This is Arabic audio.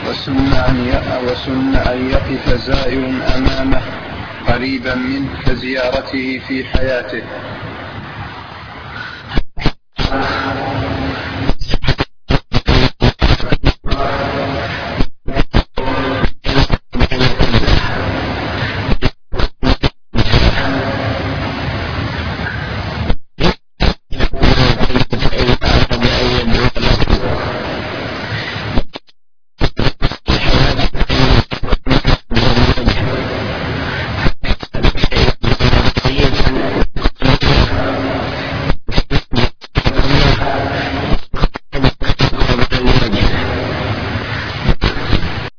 وسن أن يقف زائر أمامه قريبا منه كزيارته في حياته